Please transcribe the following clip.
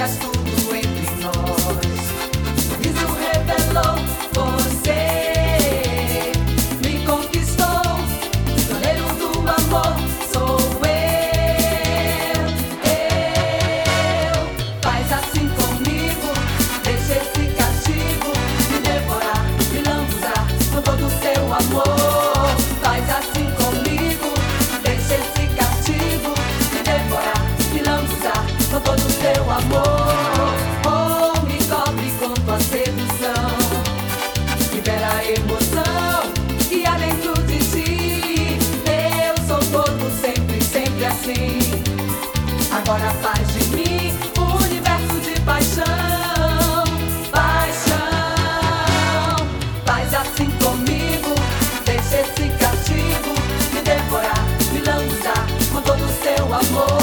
fazías tudo entre nós. Sorriso revelou você, me conquistou, prisioneiro do amor sou eu. Faz assim comigo, deixa esse castigo me devorar, me lambuzar com todo o seu amor. Faz assim comigo, deixa esse castigo me devorar, me lambuzar com todo o seu amor. Oh, me cobre com tua sedução, libera a emoção que há dentro de ti. Eu sou todo sempre, sempre assim. Agora faz de mim um universo de paixão, paixão. Faz assim comigo, deixa esse castigo me devorar, me lambuzar com todo o seu amor.